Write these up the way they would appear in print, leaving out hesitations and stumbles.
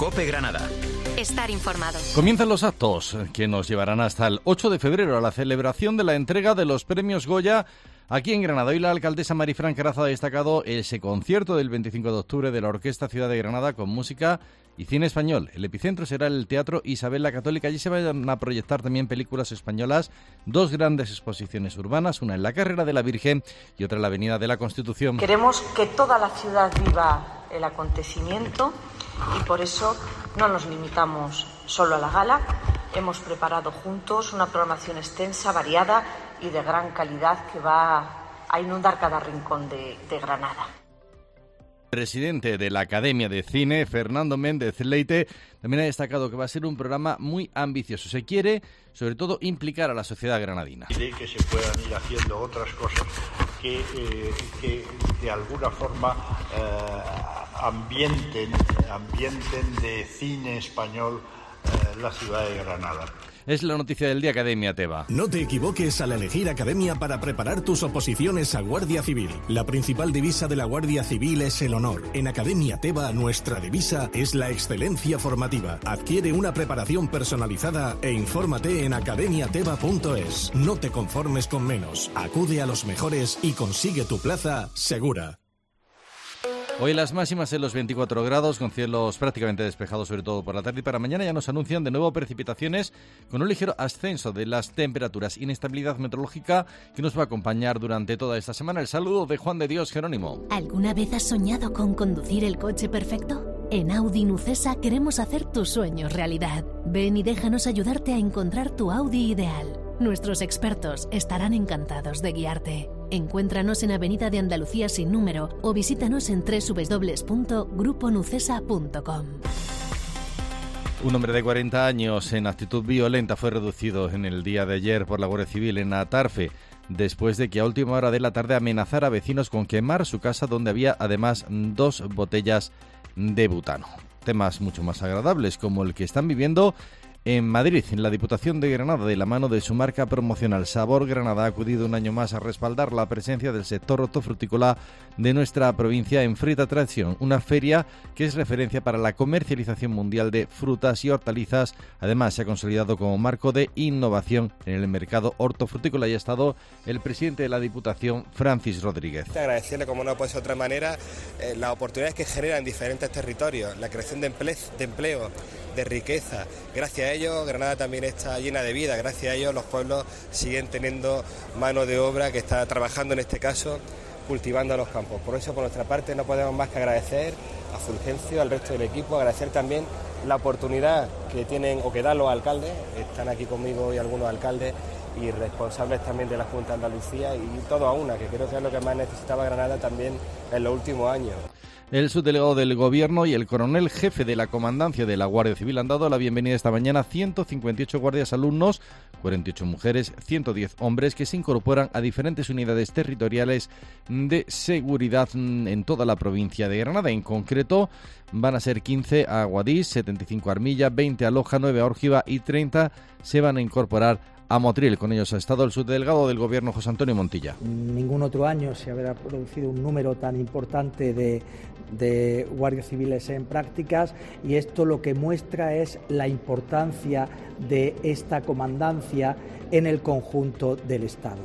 COPE Granada. Estar informado. Comienzan los actos que nos llevarán hasta el 8 de febrero a la celebración de la entrega de los premios Goya aquí en Granada. Hoy la alcaldesa Marifran Carazo ha destacado ese concierto del 25 de octubre de la Orquesta Ciudad de Granada con música y cine español. El epicentro será el Teatro Isabel la Católica. Allí se van a proyectar también películas españolas, dos grandes exposiciones urbanas, una en la Carrera de la Virgen y otra en la Avenida de la Constitución. Queremos que toda la ciudad viva el acontecimiento y por eso no nos limitamos solo a la gala. Hemos preparado juntos una programación extensa, variada y de gran calidad que va a inundar cada rincón de Granada. El presidente de la Academia de Cine, Fernando Méndez Leite, también ha destacado que va a ser un programa muy ambicioso. Se quiere, sobre todo, implicar a la sociedad granadina. De que se puedan ir haciendo otras cosas que de alguna forma ambienten de cine español la ciudad de Granada. Es la noticia del día, Academia Teba. No te equivoques al elegir Academia para preparar tus oposiciones a Guardia Civil. La principal divisa de la Guardia Civil es el honor. En Academia Teba, nuestra divisa es la excelencia formativa. Adquiere una preparación personalizada e infórmate en academiateba.es. No te conformes con menos. Acude a los mejores y consigue tu plaza segura. Hoy las máximas en los 24 grados, con cielos prácticamente despejados, sobre todo por la tarde, y para mañana ya nos anuncian de nuevo precipitaciones con un ligero ascenso de las temperaturas, inestabilidad meteorológica que nos va a acompañar durante toda esta semana. El saludo de Juan de Dios Jerónimo. ¿Alguna vez has soñado con conducir el coche perfecto? En Audi Nucesa queremos hacer tus sueños realidad. Ven y déjanos ayudarte a encontrar tu Audi ideal. Nuestros expertos estarán encantados de guiarte. Encuéntranos en Avenida de Andalucía sin número o visítanos en www.gruponucesa.com. Un hombre de 40 años en actitud violenta fue reducido en el día de ayer por la Guardia Civil en Atarfe, después de que a última hora de la tarde amenazara a vecinos con quemar su casa, donde había además 2 botellas de butano. Temas mucho más agradables, como el que están viviendo en Madrid. En la Diputación de Granada, de la mano de su marca promocional Sabor Granada, ha acudido un año más a respaldar la presencia del sector hortofrutícola de nuestra provincia en Fruit Attraction, una feria que es referencia para la comercialización mundial de frutas y hortalizas. Además, se ha consolidado como marco de innovación en el mercado hortofrutícola y ha estado el presidente de la Diputación, Francis Rodríguez. Agradecerle, como no puede ser de otra manera, las oportunidades que generan en diferentes territorios, la creación de empleo, de riqueza. Gracias a ellos Granada también está llena de vida, gracias a ellos los pueblos siguen teniendo mano de obra que está trabajando, en este caso cultivando los campos. Por eso, por nuestra parte, no podemos más que agradecer a Fulgencio, al resto del equipo, agradecer también la oportunidad que tienen o que dan los alcaldes. Están aquí conmigo hoy algunos alcaldes y responsables también de la Junta de Andalucía, y todo a una, que creo que es lo que más necesitaba Granada también en los últimos años. El subdelegado del Gobierno y el coronel jefe de la Comandancia de la Guardia Civil han dado la bienvenida esta mañana a 158 guardias alumnos, 48 mujeres, 110 hombres que se incorporan a diferentes unidades territoriales de seguridad en toda la provincia de Granada. En concreto, van a ser 15 a Guadix, 75 a Armilla, 20 a Loja, 9 a Órgiva y 30 se van a incorporar a Motril. Con ellos ha estado el subdelegado del Gobierno, José Antonio Montilla. Ningún otro año se habrá producido un número tan importante de guardias civiles en prácticas, y esto lo que muestra es la importancia de esta comandancia en el conjunto del Estado.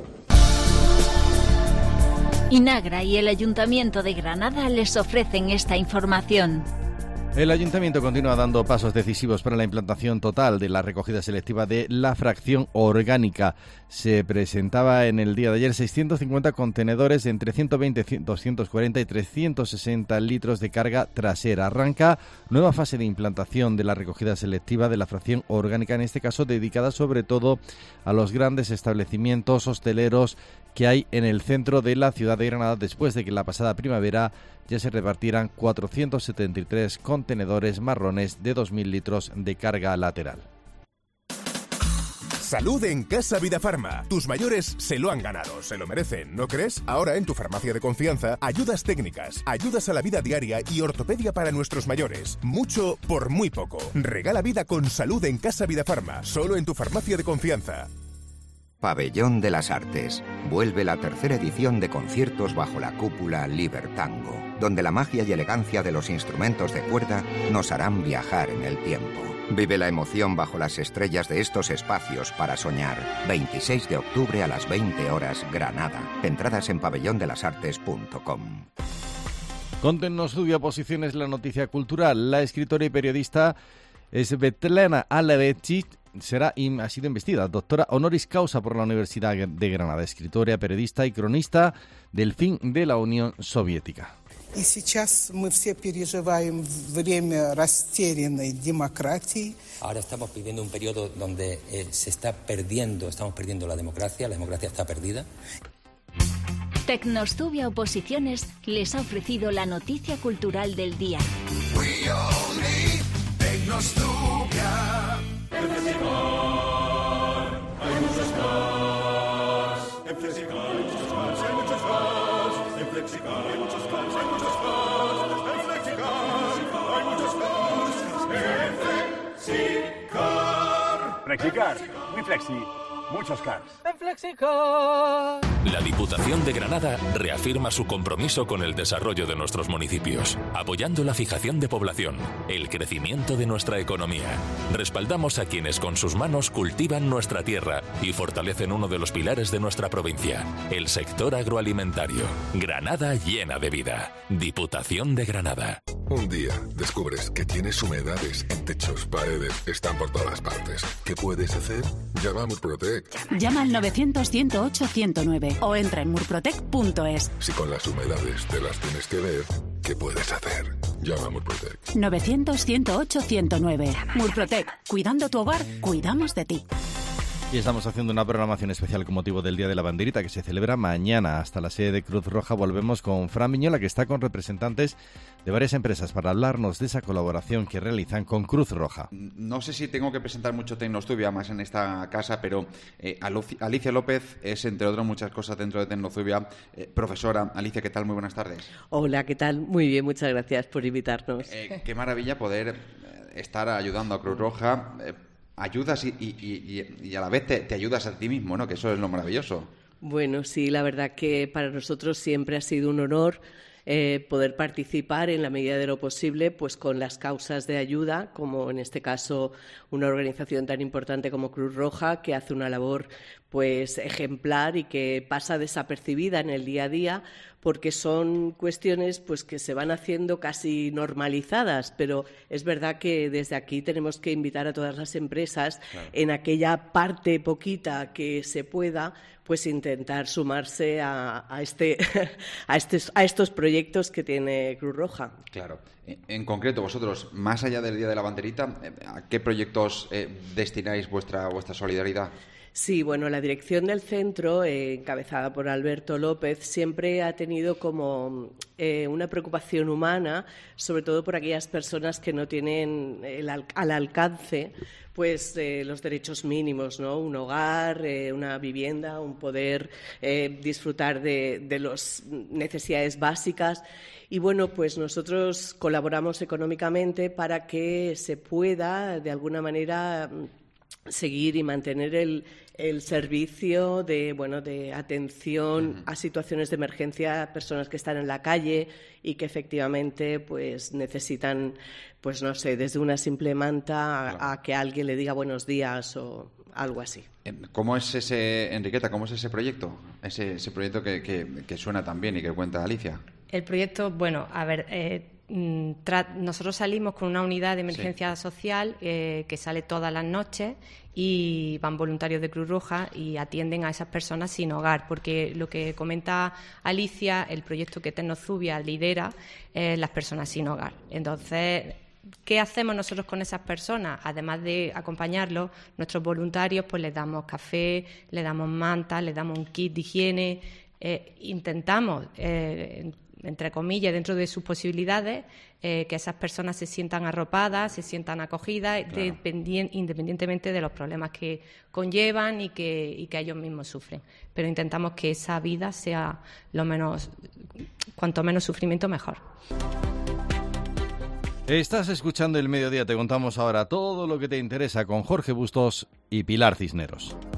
Inagra y el Ayuntamiento de Granada les ofrecen esta información. El Ayuntamiento continúa dando pasos decisivos para la implantación total de la recogida selectiva de la fracción orgánica. Se presentaba en el día de ayer 650 contenedores de entre 120, 240 y 360 litros de carga trasera. Arranca nueva fase de implantación de la recogida selectiva de la fracción orgánica, en este caso dedicada sobre todo a los grandes establecimientos hosteleros que hay en el centro de la ciudad de Granada, después de que la pasada primavera ya se repartieran 473 contenedores marrones de 2.000 litros de carga lateral. Salud en Casa Vidafarma. Tus mayores se lo han ganado, se lo merecen, ¿no crees? Ahora en tu farmacia de confianza, ayudas técnicas, ayudas a la vida diaria y ortopedia para nuestros mayores. Mucho por muy poco. Regala vida con salud en Casa Vidafarma, solo en tu farmacia de confianza. Pabellón de las Artes. Vuelve la tercera edición de conciertos bajo la cúpula Libertango. donde la magia y elegancia de los instrumentos de cuerda nos harán viajar en el tiempo. Vive la emoción bajo las estrellas de estos espacios para soñar. 26 de octubre a las 20 horas, Granada. Entradas en pabellonelasartes.com. Con Tecnosubia Posiciones, la noticia cultural. La escritora y periodista Svetlana Alexić ha sido investida doctora honoris causa por la Universidad de Granada. Escritora, periodista y cronista del fin de la Unión Soviética. И сейчас мы все переживаем время растерянной демократии. Ahora estamos viviendo un periodo donde estamos perdiendo la democracia está perdida. Tecnosubia Oposiciones les ha ofrecido la noticia cultural del día. We all need Tecnosubia. En Flexicar hay muchos cars. En Flexicar hay muchos cars, hay muchos cars. En Flexicar hay muchos cars, hay muchos cars. En Flexicar hay muchos cars. En Flexicar. Flexicar, muy flexi, muchos cars. En Flexicar. La Diputación de Granada reafirma su compromiso con el desarrollo de nuestros municipios, apoyando la fijación de población, el crecimiento de nuestra economía. Respaldamos a quienes con sus manos cultivan nuestra tierra y fortalecen uno de los pilares de nuestra provincia, el sector agroalimentario. Granada llena de vida. Diputación de Granada. Un día descubres que tienes humedades en techos, paredes, están por todas partes. ¿Qué puedes hacer? Llama a Murprotec. Llama al 900-108-109 o entra en murprotec.es. Si con las humedades te las tienes que ver, ¿qué puedes hacer? Llama a Murprotec. 900-108-109. Murprotec. Cuidando tu hogar, cuidamos de ti. Y estamos haciendo una programación especial con motivo del Día de la Banderita, que se celebra mañana. Hasta la sede de Cruz Roja volvemos con Fran Viñola, que está con representantes de varias empresas para hablarnos de esa colaboración que realizan con Cruz Roja. No sé si tengo que presentar mucho Tecnosubia más en esta casa, pero Alicia López es, entre otras muchas cosas, dentro de Tecnosubia, profesora. Alicia, ¿qué tal? Muy buenas tardes. Hola, ¿qué tal? Muy bien, muchas gracias por invitarnos. Qué maravilla poder estar ayudando a Cruz Roja. Ayudas y a la vez te ayudas a ti mismo, ¿no? Que eso es lo maravilloso. Bueno, sí, la verdad que para nosotros siempre ha sido un honor poder participar en la medida de lo posible pues con las causas de ayuda, como en este caso una organización tan importante como Cruz Roja, que hace una labor pues ejemplar y que pasa desapercibida en el día a día, porque son cuestiones pues que se van haciendo casi normalizadas, pero es verdad que desde aquí tenemos que invitar a todas las empresas, claro, en aquella parte poquita que se pueda, pues intentar sumarse a estos proyectos que tiene Cruz Roja. Claro. En concreto, vosotros, más allá del Día de la Banderita, ¿a qué proyectos destináis vuestra solidaridad? Sí, bueno, la dirección del centro, encabezada por Alberto López, siempre ha tenido como una preocupación humana, sobre todo por aquellas personas que no tienen al alcance pues los derechos mínimos, ¿no? Un hogar, una vivienda, un poder disfrutar de las necesidades básicas. Y bueno, pues nosotros colaboramos económicamente para que se pueda, de alguna manera, seguir y mantener el servicio de atención a situaciones de emergencia a personas que están en la calle y que efectivamente pues necesitan, pues no sé, desde una simple manta a que alguien le diga buenos días o algo así. ¿Cómo es Enriqueta, cómo es ese proyecto? Ese proyecto que suena tan bien y que cuenta Alicia. El proyecto, bueno, a ver, nosotros salimos con una unidad de emergencia social que sale todas las noches y van voluntarios de Cruz Roja y atienden a esas personas sin hogar, porque lo que comenta Alicia, el proyecto que Tecnosubia lidera es las personas sin hogar. Entonces, ¿qué hacemos nosotros con esas personas? Además de acompañarlos, nuestros voluntarios pues les damos café, les damos mantas, les damos un kit de higiene, intentamos entre comillas, dentro de sus posibilidades, que esas personas se sientan arropadas, se sientan acogidas, claro, independientemente de los problemas que conllevan y que ellos mismos sufren. Pero intentamos que esa vida sea cuanto menos sufrimiento, mejor. Estás escuchando El Mediodía, te contamos ahora todo lo que te interesa con Jorge Bustos y Pilar Cisneros.